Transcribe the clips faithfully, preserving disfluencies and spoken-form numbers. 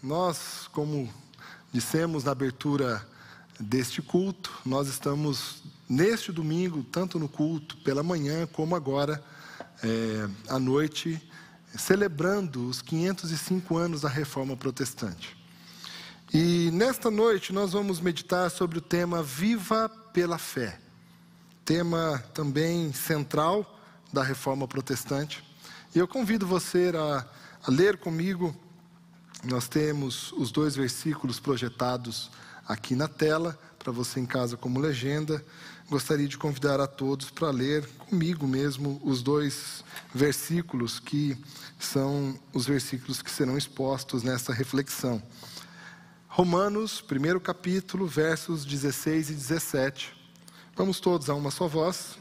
nós, como dissemos na abertura deste culto, nós estamos neste domingo, tanto no culto pela manhã, como agora é, à noite, celebrando os quinhentos e cinco anos da Reforma Protestante. E nesta noite nós vamos meditar sobre o tema Viva pela Fé, tema também central da Reforma Protestante. E eu convido você a, a ler comigo. Nós temos os dois versículos projetados aqui na tela, para você em casa como legenda. Gostaria de convidar a todos para ler comigo mesmo os dois versículos que são os versículos que serão expostos nessa reflexão. Romanos, primeiro capítulo, versos dezesseis e dezessete. Vamos todos a uma só voz.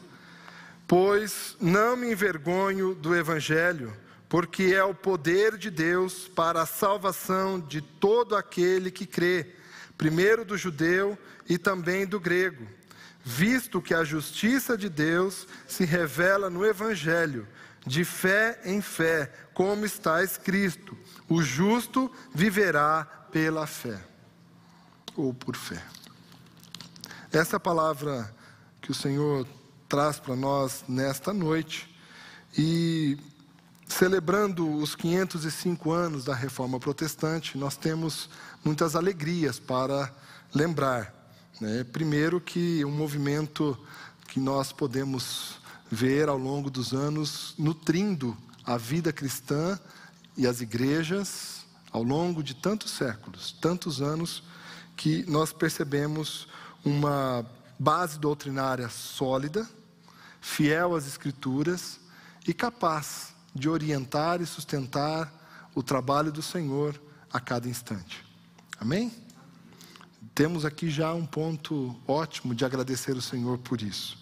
Pois não me envergonho do Evangelho, porque é o poder de Deus para a salvação de todo aquele que crê, primeiro do judeu e também do grego, visto que a justiça de Deus se revela no Evangelho, de fé em fé, como está escrito: o justo viverá pela fé, ou por fé. Essa é a palavra que o Senhor traz para nós nesta noite, e celebrando os quinhentos e cinco anos da Reforma Protestante, nós temos muitas alegrias para lembrar, né? Primeiro que um movimento que nós podemos ver ao longo dos anos, nutrindo a vida cristã e as igrejas, ao longo de tantos séculos, tantos anos, que nós percebemos uma base doutrinária sólida, fiel às Escrituras e capaz de orientar e sustentar o trabalho do Senhor a cada instante. Amém? Temos aqui já um ponto ótimo de agradecer o Senhor por isso.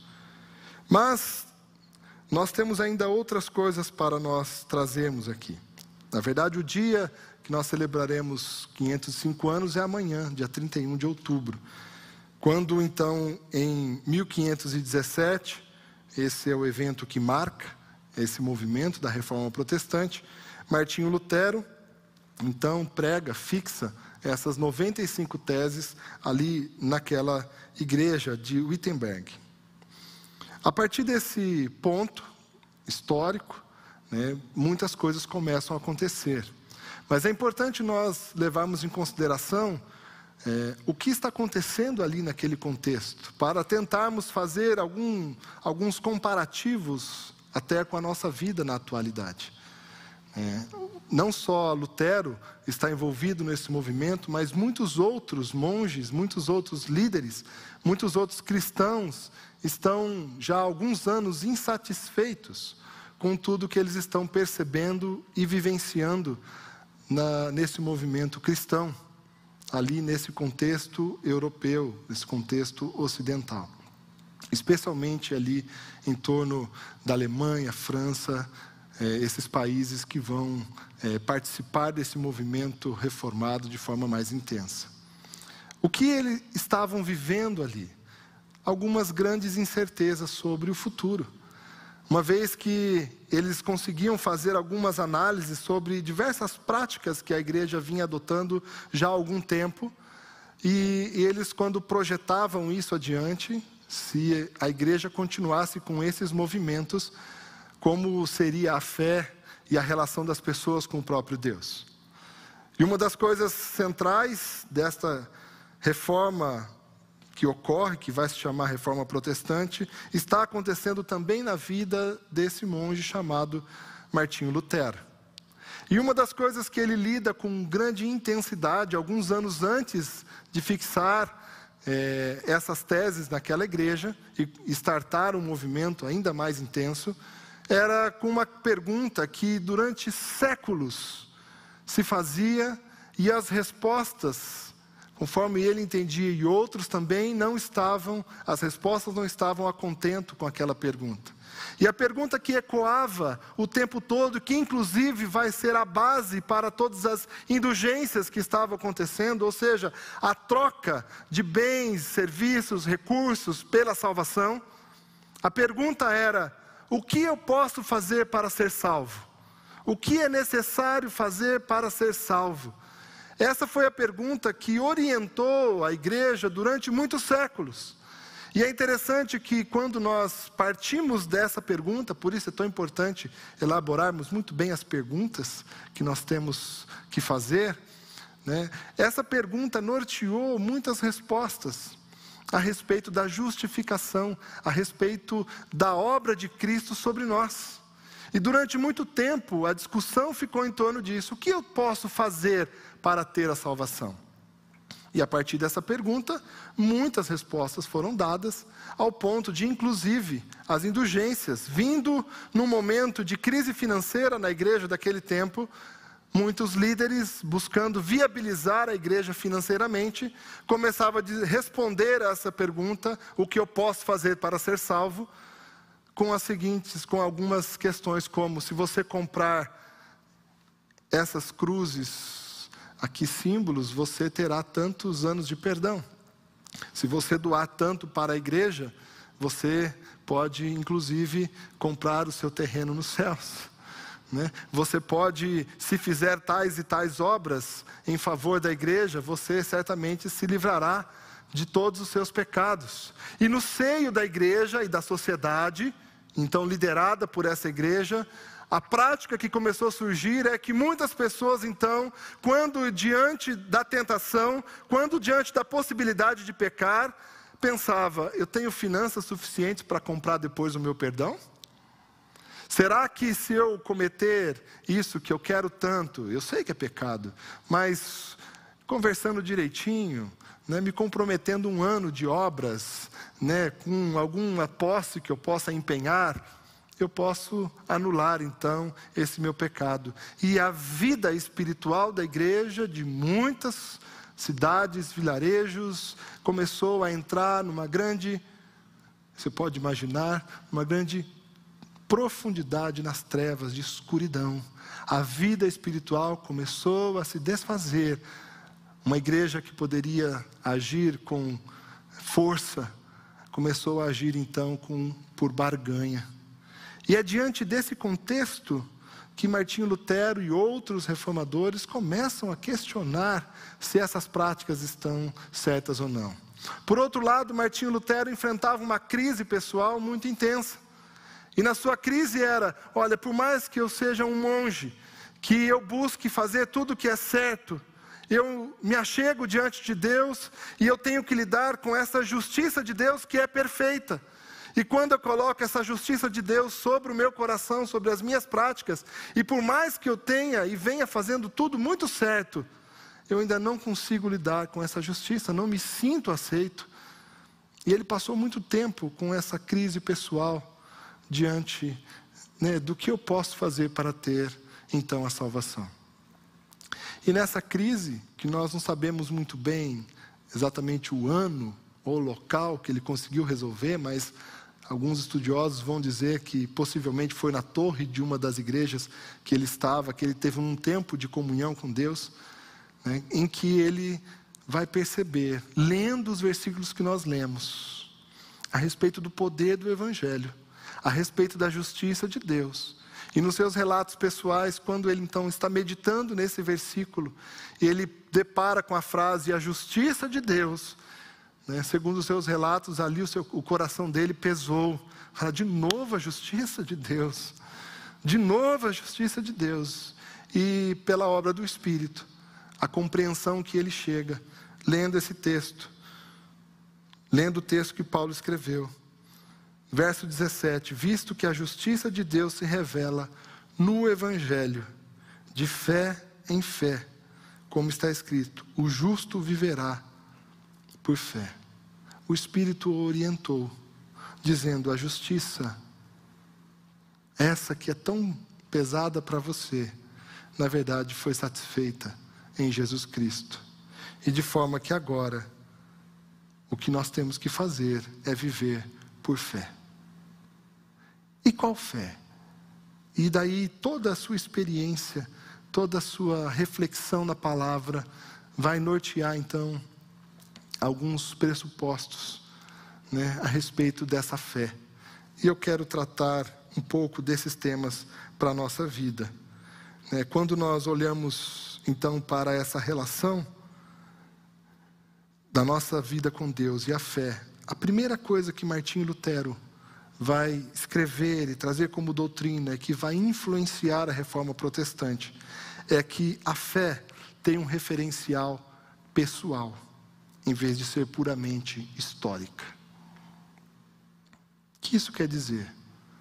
Mas nós temos ainda outras coisas para nós trazermos aqui. Na verdade, o dia que nós celebraremos quinhentos e cinco anos é amanhã, dia trinta e um de outubro. Quando então, em mil quinhentos e dezessete, esse é o evento que marca esse movimento da Reforma Protestante, Martinho Lutero, então, prega, fixa essas noventa e cinco teses ali naquela igreja de Wittenberg. A partir desse ponto histórico, né, muitas coisas começam a acontecer. Mas é importante nós levarmos em consideração É, o que está acontecendo ali naquele contexto, para tentarmos fazer algum, alguns comparativos até com a nossa vida na atualidade. É, não só Lutero está envolvido nesse movimento, mas muitos outros monges, muitos outros líderes, muitos outros cristãos estão já há alguns anos insatisfeitos com tudo que eles estão percebendo e vivenciando na, nesse movimento cristão, ali nesse contexto europeu, nesse contexto ocidental. Especialmente ali em torno da Alemanha, França, eh, esses países que vão eh, participar desse movimento reformado de forma mais intensa. O que eles estavam vivendo ali? Algumas grandes incertezas sobre o futuro. Uma vez que eles conseguiam fazer algumas análises sobre diversas práticas que a igreja vinha adotando já há algum tempo, e, e eles, quando projetavam isso adiante, se a igreja continuasse com esses movimentos, como seria a fé e a relação das pessoas com o próprio Deus. E uma das coisas centrais desta reforma que ocorre, que vai se chamar Reforma Protestante, está acontecendo também na vida desse monge chamado Martinho Lutero. E uma das coisas que ele lida com grande intensidade, alguns anos antes de fixar é, essas teses naquela igreja e startar um movimento ainda mais intenso, era com uma pergunta que durante séculos se fazia, e as respostas, conforme ele entendia, e outros também não estavam, as respostas não estavam a contento com aquela pergunta. E a pergunta que ecoava o tempo todo, que inclusive vai ser a base para todas as indulgências que estavam acontecendo, ou seja, a troca de bens, serviços, recursos pela salvação. A pergunta era: o que eu posso fazer para ser salvo? O que é necessário fazer para ser salvo? Essa foi a pergunta que orientou a igreja durante muitos séculos. E é interessante que quando nós partimos dessa pergunta, por isso é tão importante elaborarmos muito bem as perguntas que nós temos que fazer, né? Essa pergunta norteou muitas respostas a respeito da justificação, a respeito da obra de Cristo sobre nós. E durante muito tempo a discussão ficou em torno disso. O que eu posso fazer para ter a salvação? E a partir dessa pergunta, muitas respostas foram dadas, ao ponto de, inclusive, as indulgências, vindo num momento de crise financeira na igreja daquele tempo, muitos líderes, buscando viabilizar a igreja financeiramente, começavam a responder a essa pergunta, o que eu posso fazer para ser salvo, com as seguintes, com algumas questões como, se você comprar essas cruzes, aqui símbolos, você terá tantos anos de perdão. Se você doar tanto para a igreja, você pode, inclusive, comprar o seu terreno nos céus. Né? Você pode, se fizer tais e tais obras em favor da igreja, você certamente se livrará de todos os seus pecados. E no seio da igreja e da sociedade, então liderada por essa igreja, a prática que começou a surgir é que muitas pessoas, então, quando diante da tentação, quando diante da possibilidade de pecar, pensava, eu tenho finanças suficientes para comprar depois o meu perdão? Será que se eu cometer isso que eu quero tanto, eu sei que é pecado, mas conversando direitinho, né, me comprometendo um ano de obras, né, com alguma posse que eu possa empenhar, eu posso anular então esse meu pecado. E a vida espiritual da igreja, de muitas cidades, vilarejos, começou a entrar numa grande, você pode imaginar, uma grande profundidade nas trevas de escuridão. A vida espiritual começou a se desfazer. Uma igreja que poderia agir com força, começou a agir então com, por barganha. E é diante desse contexto que Martinho Lutero e outros reformadores começam a questionar se essas práticas estão certas ou não. Por outro lado, Martinho Lutero enfrentava uma crise pessoal muito intensa. E na sua crise era, olha, por mais que eu seja um monge, que eu busque fazer tudo o que é certo, eu me achego diante de Deus e eu tenho que lidar com essa justiça de Deus que é perfeita. E quando eu coloco essa justiça de Deus sobre o meu coração, sobre as minhas práticas, e por mais que eu tenha e venha fazendo tudo muito certo, eu ainda não consigo lidar com essa justiça, não me sinto aceito. E ele passou muito tempo com essa crise pessoal, diante, né, do que eu posso fazer para ter, então, a salvação. E nessa crise, que nós não sabemos muito bem exatamente o ano ou o local que ele conseguiu resolver, mas alguns estudiosos vão dizer que possivelmente foi na torre de uma das igrejas que ele estava, que ele teve um tempo de comunhão com Deus, né, em que ele vai perceber, lendo os versículos que nós lemos, a respeito do poder do Evangelho, a respeito da justiça de Deus. E nos seus relatos pessoais, quando ele então está meditando nesse versículo, ele depara com a frase, a justiça de Deus, né, segundo os seus relatos, ali o, seu, o coração dele pesou. Fala, de novo a justiça de Deus, de novo a justiça de Deus. E pela obra do Espírito, a compreensão que ele chega, lendo esse texto, lendo o texto que Paulo escreveu. Verso dezessete, visto que a justiça de Deus se revela no Evangelho, de fé em fé, como está escrito, o justo viverá por fé. O Espírito o orientou, dizendo, a justiça, essa que é tão pesada para você, na verdade foi satisfeita em Jesus Cristo. E de forma que agora, o que nós temos que fazer é viver por fé. E qual fé? E daí toda a sua experiência, toda a sua reflexão na palavra, vai nortear então alguns pressupostos, né, a respeito dessa fé. E eu quero tratar um pouco desses temas para a nossa vida. Né, quando nós olhamos então, para essa relação da nossa vida com Deus e a fé, a primeira coisa que Martinho Lutero vai escrever e trazer como doutrina, que vai influenciar a reforma protestante, é que a fé tem um referencial pessoal, em vez de ser puramente histórica. O que isso quer dizer?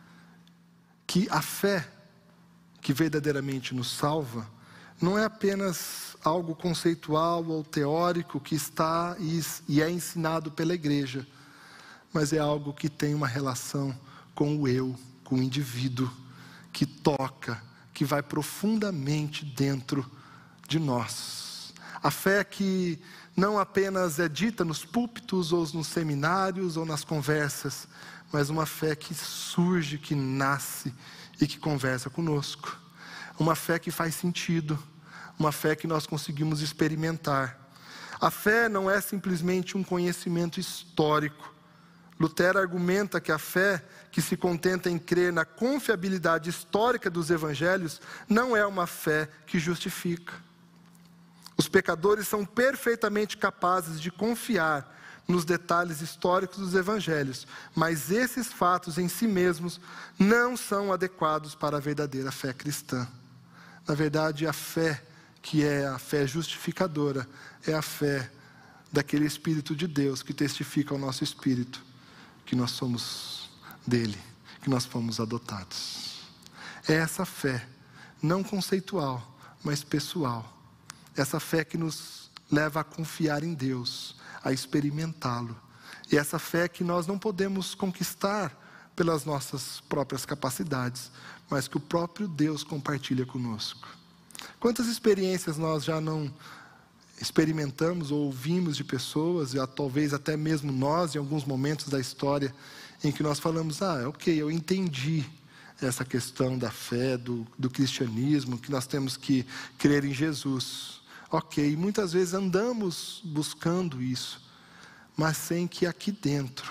Que a fé que verdadeiramente nos salva não é apenas algo conceitual ou teórico que está e é ensinado pela igreja, mas é algo que tem uma relação com o eu, com o indivíduo, que toca, que vai profundamente dentro de nós. A fé que não apenas é dita nos púlpitos ou nos seminários ou nas conversas, mas uma fé que surge, que nasce e que conversa conosco. Uma fé que faz sentido, uma fé que nós conseguimos experimentar. A fé não é simplesmente um conhecimento histórico. Lutero argumenta que a fé que se contenta em crer na confiabilidade histórica dos evangelhos não é uma fé que justifica. Os pecadores são perfeitamente capazes de confiar nos detalhes históricos dos evangelhos, mas esses fatos em si mesmos não são adequados para a verdadeira fé cristã. Na verdade, a fé que é a fé justificadora é a fé daquele Espírito de Deus que testifica ao nosso espírito que nós somos dele, que nós fomos adotados. É essa fé, não conceitual, mas pessoal. Essa fé que nos leva a confiar em Deus, a experimentá-lo. E essa fé que nós não podemos conquistar pelas nossas próprias capacidades, mas que o próprio Deus compartilha conosco. Quantas experiências nós já não experimentamos ou ouvimos de pessoas, e talvez até mesmo nós, em alguns momentos da história, em que nós falamos, ah, ok, eu entendi essa questão da fé, do, do cristianismo, que nós temos que crer em Jesus. Ok, muitas vezes andamos buscando isso, mas sem que aqui dentro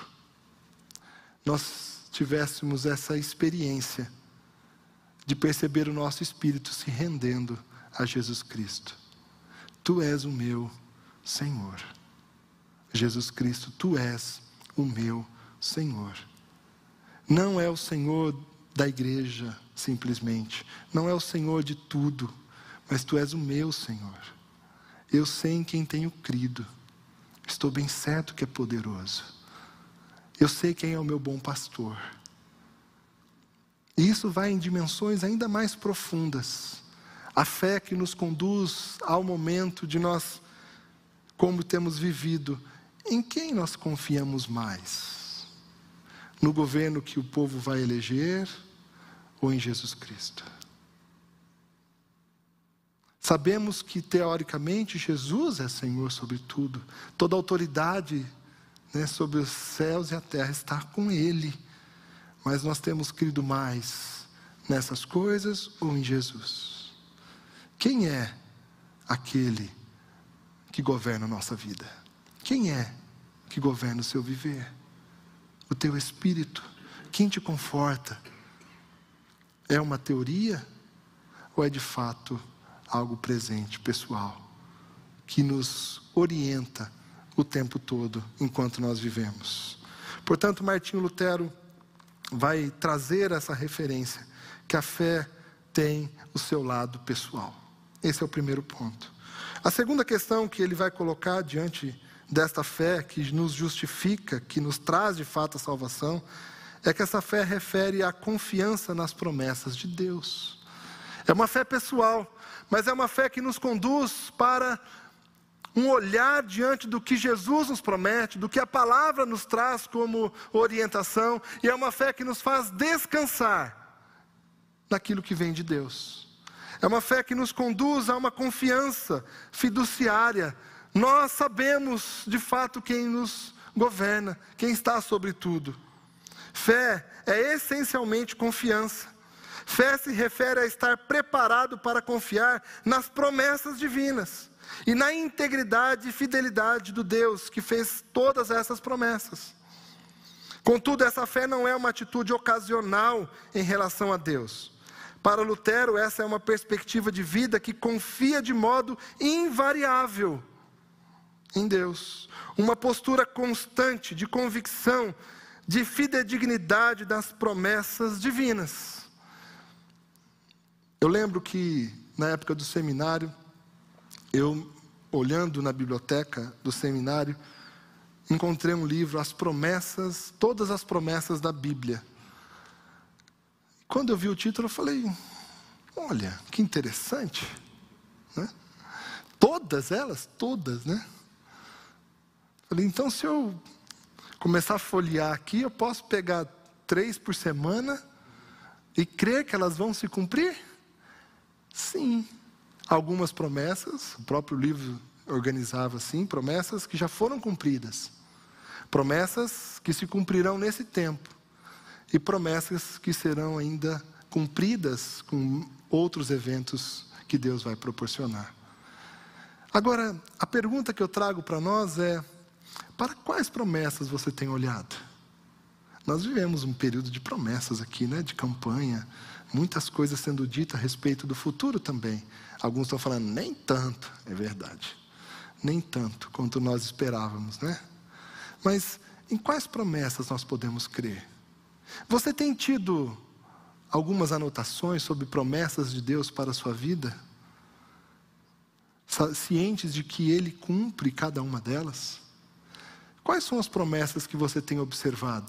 nós tivéssemos essa experiência de perceber o nosso espírito se rendendo a Jesus Cristo. Tu és o meu Senhor. Jesus Cristo, Tu és o meu Senhor. Não é o Senhor da igreja, simplesmente. Não é o Senhor de tudo, mas Tu és o meu Senhor. Eu sei em quem tenho crido. Estou bem certo que é poderoso. Eu sei quem é o meu bom pastor. E isso vai em dimensões ainda mais profundas. A fé que nos conduz ao momento de nós, como temos vivido, em quem nós confiamos mais? No governo que o povo vai eleger ou em Jesus Cristo? Sabemos que, teoricamente, Jesus é Senhor sobre tudo. Toda autoridade, né, sobre os céus e a terra está com Ele. Mas nós temos crido mais nessas coisas ou em Jesus? Quem é aquele que governa a nossa vida? Quem é que governa o seu viver? O teu espírito? Quem te conforta? É uma teoria ou é de fato algo presente, pessoal, que nos orienta o tempo todo enquanto nós vivemos? Portanto, Martinho Lutero vai trazer essa referência, que a fé tem o seu lado pessoal. Esse é o primeiro ponto. A segunda questão que ele vai colocar diante desta fé, que nos justifica, que nos traz de fato a salvação, é que essa fé refere à confiança nas promessas de Deus. É uma fé pessoal, mas é uma fé que nos conduz para um olhar diante do que Jesus nos promete, do que a palavra nos traz como orientação, e é uma fé que nos faz descansar naquilo que vem de Deus. É uma fé que nos conduz a uma confiança fiduciária. Nós sabemos de fato quem nos governa, quem está sobre tudo. Fé é essencialmente confiança. Fé se refere a estar preparado para confiar nas promessas divinas e na integridade e fidelidade do Deus que fez todas essas promessas. Contudo, essa fé não é uma atitude ocasional em relação a Deus. Para Lutero, essa é uma perspectiva de vida que confia de modo invariável em Deus. Uma postura constante de convicção, de fidedignidade das promessas divinas. Eu lembro que, na época do seminário, eu, olhando na biblioteca do seminário, encontrei um livro, As Promessas, Todas as Promessas da Bíblia. Quando eu vi o título, eu falei, olha, que interessante, né? Todas elas, todas, né? Falei, então se eu começar a folhear aqui, eu posso pegar três por semana e crer que elas vão se cumprir? Sim. Algumas promessas, o próprio livro organizava assim, promessas que já foram cumpridas. Promessas que se cumprirão nesse tempo. E promessas que serão ainda cumpridas com outros eventos que Deus vai proporcionar. Agora, a pergunta que eu trago para nós é, para quais promessas você tem olhado? Nós vivemos um período de promessas aqui, né? De campanha, muitas coisas sendo ditas a respeito do futuro também. Alguns estão falando, nem tanto, é verdade. Nem tanto quanto nós esperávamos, né? Mas em quais promessas nós podemos crer? Você tem tido algumas anotações sobre promessas de Deus para a sua vida? Cientes de que Ele cumpre cada uma delas? Quais são as promessas que você tem observado?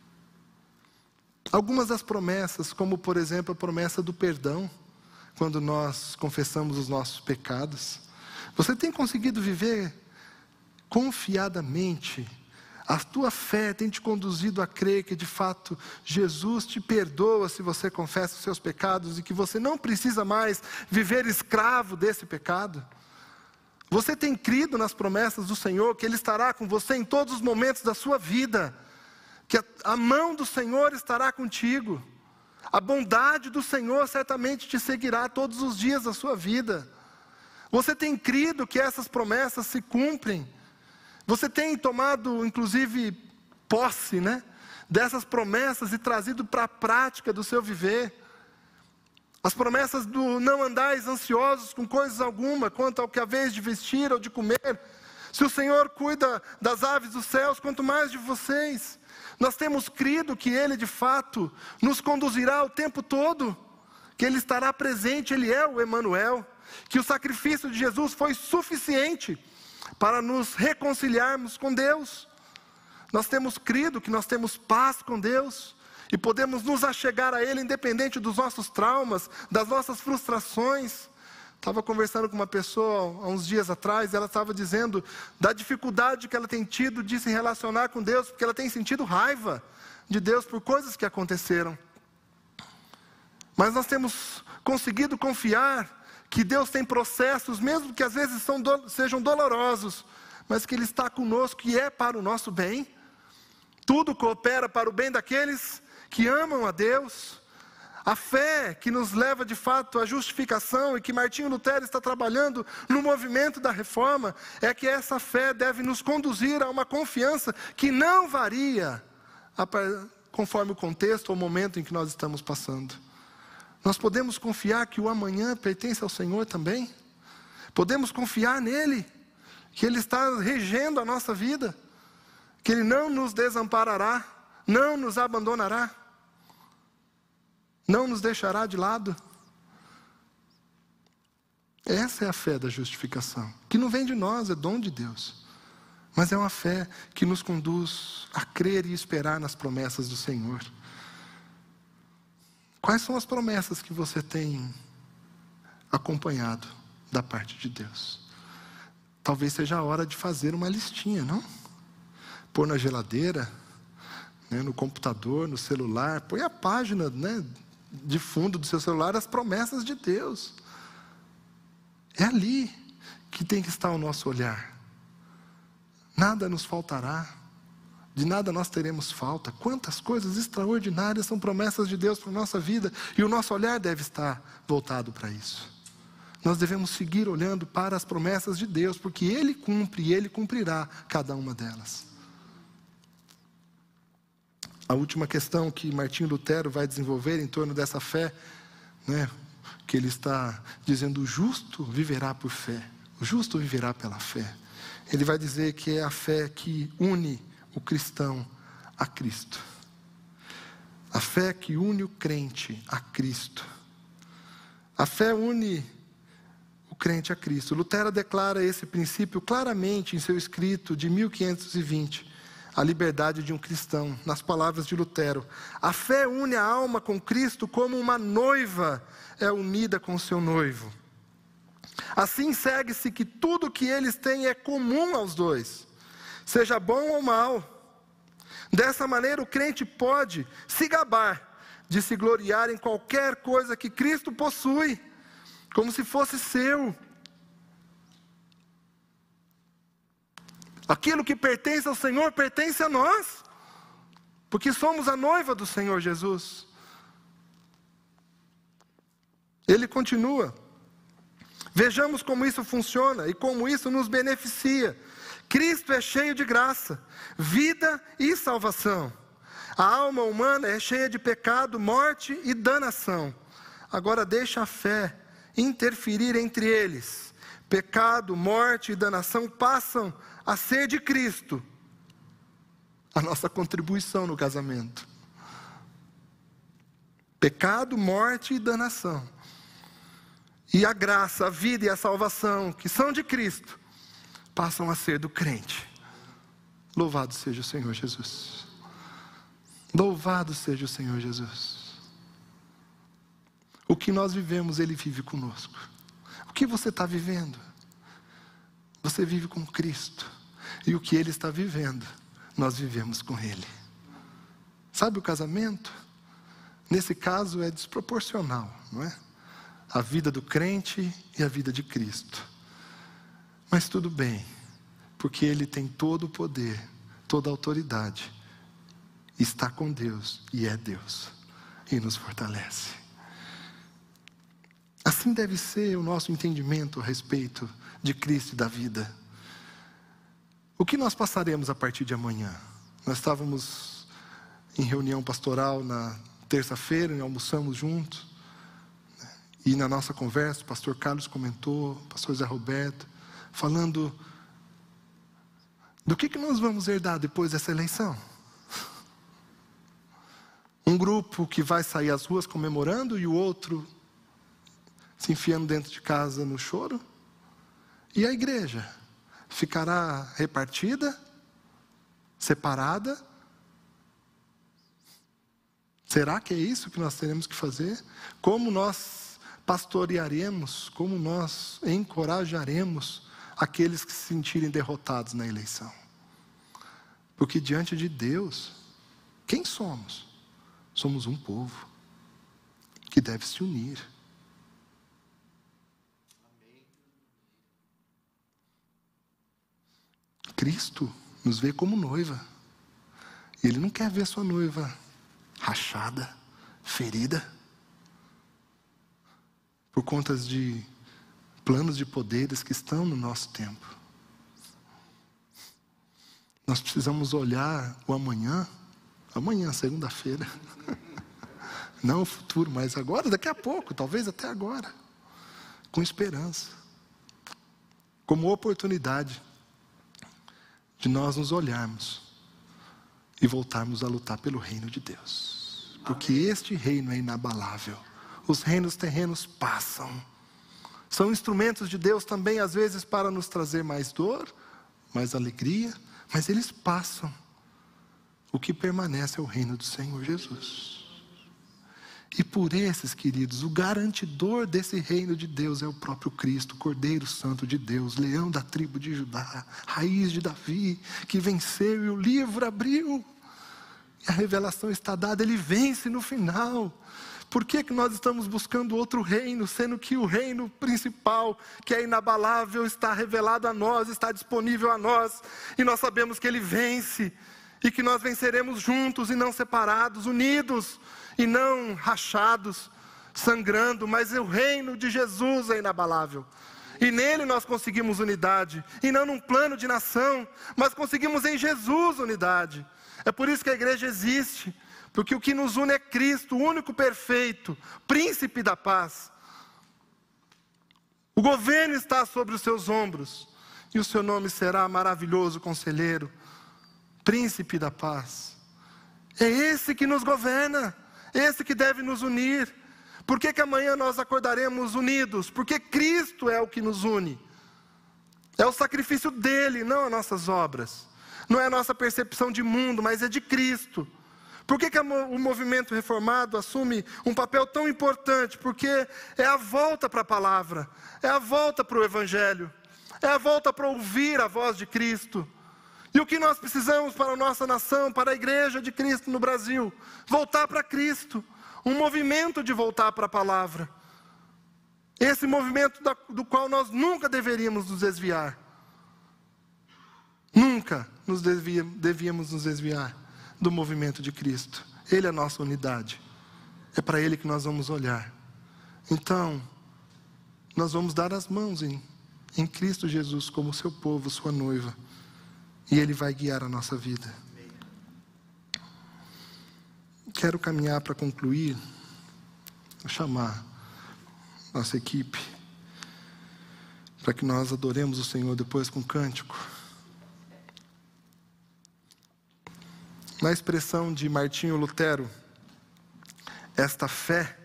Algumas das promessas, como por exemplo a promessa do perdão, quando nós confessamos os nossos pecados. Você tem conseguido viver confiadamente? A tua fé tem te conduzido a crer que de fato Jesus te perdoa se você confessa os seus pecados e que você não precisa mais viver escravo desse pecado? Você tem crido nas promessas do Senhor, que Ele estará com você em todos os momentos da sua vida, que a, a mão do Senhor estará contigo, a bondade do Senhor certamente te seguirá todos os dias da sua vida? Você tem crido que essas promessas se cumprem? Você tem tomado, inclusive, posse, né, dessas promessas e trazido para a prática do seu viver? As promessas do não andais ansiosos com coisas alguma, quanto ao que haveis de vestir ou de comer. Se o Senhor cuida das aves dos céus, quanto mais de vocês. Nós temos crido que Ele, de fato, nos conduzirá o tempo todo, que Ele estará presente, Ele é o Emanuel, que o sacrifício de Jesus foi suficiente para nos reconciliarmos com Deus. Nós temos crido que nós temos paz com Deus e podemos nos achegar a Ele independente dos nossos traumas, das nossas frustrações. Estava conversando com uma pessoa há uns dias atrás, ela estava dizendo da dificuldade que ela tem tido de se relacionar com Deus, porque ela tem sentido raiva de Deus por coisas que aconteceram. Mas nós temos conseguido confiar que Deus tem processos, mesmo que às vezes são do, sejam dolorosos, mas que Ele está conosco e é para o nosso bem. Tudo coopera para o bem daqueles que amam a Deus. A fé que nos leva de fato à justificação e que Martinho Lutero está trabalhando no movimento da reforma, é que essa fé deve nos conduzir a uma confiança que não varia conforme o contexto ou o momento em que nós estamos passando. Nós podemos confiar que o amanhã pertence ao Senhor também. Podemos confiar nele, que Ele está regendo a nossa vida, que Ele não nos desamparará, não nos abandonará, não nos deixará de lado. Essa é a fé da justificação, que não vem de nós, é dom de Deus. Mas é uma fé que nos conduz a crer e esperar nas promessas do Senhor. Quais são as promessas que você tem acompanhado da parte de Deus? Talvez seja a hora de fazer uma listinha, não? Pôr na geladeira, né, no computador, no celular. Põe a página, né, de fundo do seu celular, as promessas de Deus. É ali que tem que estar o nosso olhar. Nada nos faltará. De nada nós teremos falta. Quantas coisas extraordinárias são promessas de Deus para a nossa vida. E o nosso olhar deve estar voltado para isso. Nós devemos seguir olhando para as promessas de Deus, porque Ele cumpre e Ele cumprirá cada uma delas. A última questão que Martinho Lutero vai desenvolver em torno dessa fé né? Que ele está dizendo: o justo viverá por fé, o justo viverá pela fé. Ele vai dizer que é a fé que une o cristão a Cristo. A fé que une o crente a Cristo. A fé une o crente a Cristo. Lutero declara esse princípio claramente em seu escrito de mil quinhentos e vinte, A Liberdade de um Cristão, nas palavras de Lutero: a fé une a alma com Cristo como uma noiva é unida com seu noivo. Assim segue-se que tudo que eles têm é comum aos dois, seja bom ou mal. Dessa maneira o crente pode se gabar de se gloriar em qualquer coisa que Cristo possui, como se fosse seu. Aquilo que pertence ao Senhor pertence a nós, porque somos a noiva do Senhor Jesus. Ele continua: vejamos como isso funciona e como isso nos beneficia. Cristo é cheio de graça, vida e salvação. A alma humana é cheia de pecado, morte e danação. Agora deixa a fé interferir entre eles. Pecado, morte e danação passam a ser de Cristo a nossa contribuição no casamento. Pecado, morte e danação. E a graça, a vida e a salvação, que são de Cristo, passam a ser do crente. Louvado seja o Senhor Jesus. Louvado seja o Senhor Jesus. O que nós vivemos, Ele vive conosco. O que você está vivendo? Você vive com Cristo. E o que Ele está vivendo, nós vivemos com Ele. Sabe o casamento? Nesse caso é desproporcional, não é? A vida do crente e a vida de Cristo. Mas tudo bem, porque Ele tem todo o poder, toda a autoridade. Está com Deus e é Deus. E nos fortalece. Assim deve ser o nosso entendimento a respeito de Cristo e da vida. O que nós passaremos a partir de amanhã? Nós estávamos em reunião pastoral na terça-feira, almoçamos juntos. E na nossa conversa, o pastor Carlos comentou, o pastor Zé Roberto, falando do que, que nós vamos herdar depois dessa eleição. Um grupo que vai sair às ruas comemorando e o outro se enfiando dentro de casa no choro. E a igreja ficará repartida, separada. Será que é isso que nós teremos que fazer? Como nós pastorearemos, como nós encorajaremos aqueles que se sentirem derrotados na eleição? Porque diante de Deus, quem somos? Somos um povo que deve se unir. Cristo nos vê como noiva. E Ele não quer ver sua noiva rachada, ferida, por conta de planos de poderes que estão no nosso tempo. Nós precisamos olhar o amanhã, amanhã, segunda-feira, não o futuro, mas agora, daqui a pouco, talvez até agora, com esperança, como oportunidade de nós nos olharmos e voltarmos a lutar pelo reino de Deus. Porque este reino é inabalável. Os reinos terrenos passam. São instrumentos de Deus também, às vezes, para nos trazer mais dor, mais alegria, mas eles passam. O que permanece é o reino do Senhor Jesus. E por esses, queridos, o garantidor desse reino de Deus é o próprio Cristo, Cordeiro Santo de Deus, leão da tribo de Judá, raiz de Davi, que venceu e o livro abriu. E a revelação está dada, Ele vence no final. Por que que nós estamos buscando outro reino, sendo que o reino principal, que é inabalável, está revelado a nós, está disponível a nós, e nós sabemos que Ele vence, e que nós venceremos juntos e não separados, unidos, e não rachados, sangrando, mas o reino de Jesus é inabalável. E nele nós conseguimos unidade, e não num plano de nação, mas conseguimos em Jesus unidade. É por isso que a igreja existe, Porque o que nos une é Cristo, o único perfeito, príncipe da paz. O governo está sobre os seus ombros, e o seu nome será maravilhoso conselheiro, príncipe da paz. É esse que nos governa, esse que deve nos unir. Por que que amanhã nós acordaremos unidos? Porque Cristo é o que nos une. É o sacrifício dele, não as nossas obras. Não é a nossa percepção de mundo, mas é de Cristo. Por que que o movimento reformado assume um papel tão importante? Porque é a volta para a palavra, é a volta para o Evangelho, é a volta para ouvir a voz de Cristo. E o que nós precisamos para a nossa nação, para a igreja de Cristo no Brasil? Voltar para Cristo, um movimento de voltar para a palavra. Esse movimento da, do qual nós nunca deveríamos nos desviar. Nunca nos devia, devíamos nos desviar do movimento de Cristo. Ele é a nossa unidade. É para Ele que nós vamos olhar. Então, nós vamos dar as mãos em, em Cristo Jesus como seu povo, sua noiva. E Ele vai guiar a nossa vida. Quero caminhar para concluir. Vou chamar nossa equipe para que nós adoremos o Senhor depois com cântico. Na expressão de Martinho Lutero, esta fé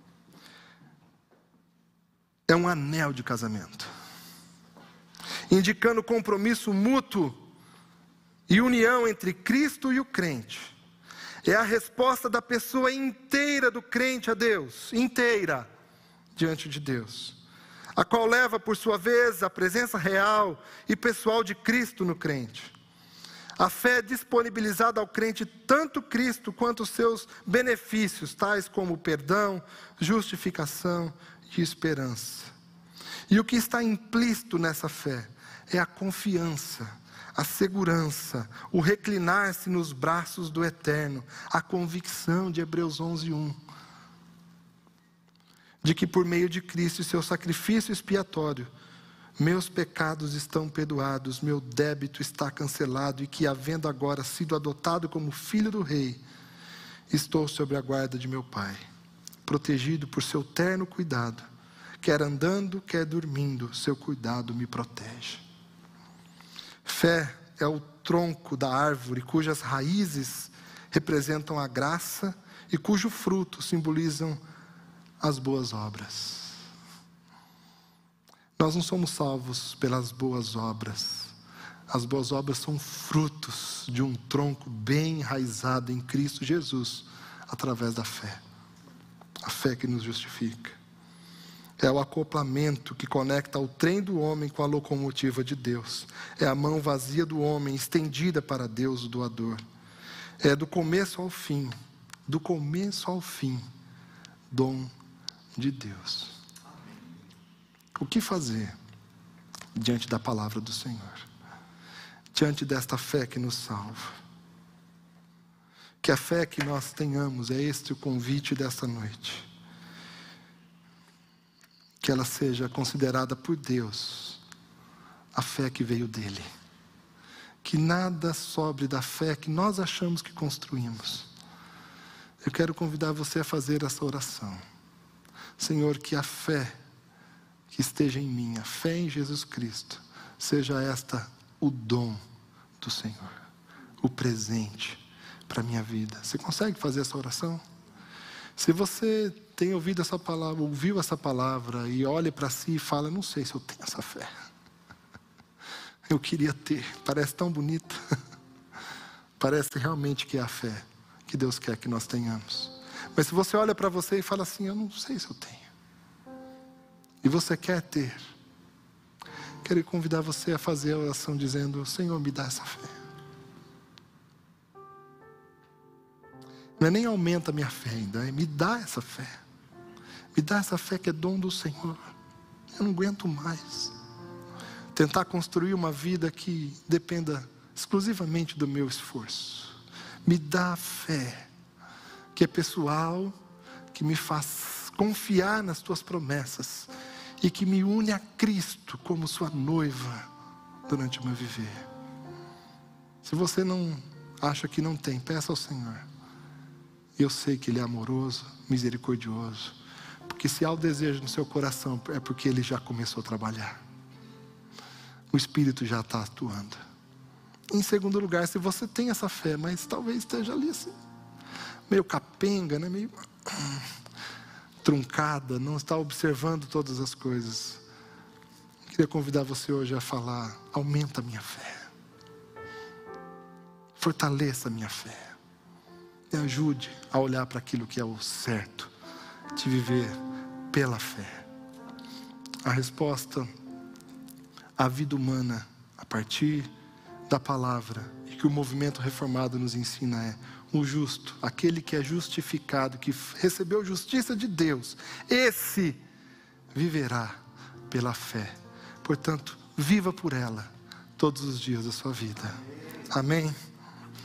é um anel de casamento, indicando compromisso mútuo e união entre Cristo e o crente. É a resposta da pessoa inteira do crente a Deus, inteira, diante de Deus, a qual leva, por sua vez, a presença real e pessoal de Cristo no crente. A fé é disponibilizada ao crente tanto Cristo quanto os seus benefícios, tais como perdão, justificação e esperança. E o que está implícito nessa fé é a confiança, a segurança, o reclinar-se nos braços do Eterno, a convicção de Hebreus onze, um, de que por meio de Cristo e seu sacrifício expiatório, meus pecados estão perdoados, meu débito está cancelado, e que, havendo agora sido adotado como filho do rei, estou sob a guarda de meu Pai, protegido por seu terno cuidado, quer andando, quer dormindo, seu cuidado me protege. Fé é o tronco da árvore cujas raízes representam a graça e cujo fruto simbolizam as boas obras. Nós não somos salvos pelas boas obras. As boas obras são frutos de um tronco bem enraizado em Cristo Jesus, através da fé. A fé que nos justifica. É o acoplamento que conecta o trem do homem com a locomotiva de Deus. É a mão vazia do homem estendida para Deus, o doador. É do começo ao fim, do começo ao fim, dom de Deus. O que fazer diante da palavra do Senhor? Diante desta fé que nos salva? Que a fé que nós tenhamos, é este o convite desta noite. Que ela seja considerada por Deus a fé que veio dele. Que nada sobre da fé que nós achamos que construímos. Eu quero convidar você a fazer essa oração. Senhor, que a fé que esteja em mim, a fé em Jesus Cristo, seja esta o dom do Senhor, o presente para a minha vida. Você consegue fazer essa oração? Se você tem ouvido essa palavra, ouviu essa palavra e olha para si e fala, não sei se eu tenho essa fé. Eu queria ter, parece tão bonita. Parece realmente que é a fé que Deus quer que nós tenhamos. Mas se você olha para você e fala assim, eu não sei se eu tenho. E você quer ter, quero convidar você a fazer a oração dizendo, Senhor, me dá essa fé. Não é nem aumenta a minha fé ainda, é me dá essa fé. Me dá essa fé que é dom do Senhor. Eu não aguento mais tentar construir uma vida que dependa exclusivamente do meu esforço. Me dá a fé que é pessoal, que me faz confiar nas tuas promessas e que me une a Cristo como sua noiva durante o meu viver. Se você não acha que não tem, peça ao Senhor. E eu sei que Ele é amoroso, misericordioso. Porque se há o desejo no seu coração, é porque Ele já começou a trabalhar. O Espírito já está atuando. Em segundo lugar, se você tem essa fé, mas talvez esteja ali assim, meio capenga, né? meio truncada, não está observando todas as coisas. Queria convidar você hoje a falar: aumenta a minha fé. Fortaleça a minha fé. Me ajude a olhar para aquilo que é o certo, de viver pela fé. A resposta à vida humana, a partir da palavra, e que o movimento reformado nos ensina é: o justo, aquele que é justificado, que recebeu justiça de Deus, esse viverá pela fé. Portanto, viva por ela todos os dias da sua vida. Amém?